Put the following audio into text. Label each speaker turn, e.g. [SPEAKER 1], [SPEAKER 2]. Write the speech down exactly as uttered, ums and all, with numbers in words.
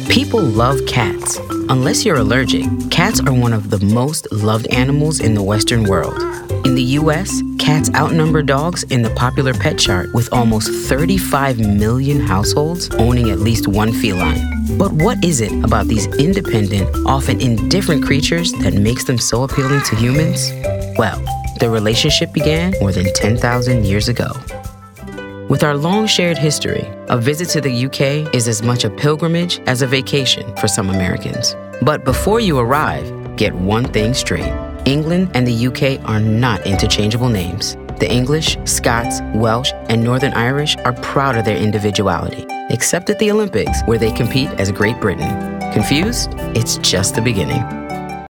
[SPEAKER 1] People love cats. Unless you're allergic, cats are one of the most loved animals in the Western world. In the U S, cats outnumber dogs in the popular pet chart with almost thirty-five million households owning at least one feline. But what is it about these independent, often indifferent creatures that makes them so appealing to humans? Well, their relationship began more than ten thousand years ago. With our long shared history, a visit to the U K is as much a pilgrimage as a vacation for some Americans. But before you arrive, get one thing straight. England and the U K are not interchangeable names. The English, Scots, Welsh, and Northern Irish are proud of their individuality, except at the Olympics, where they compete as Great Britain. Confused? It's just the beginning.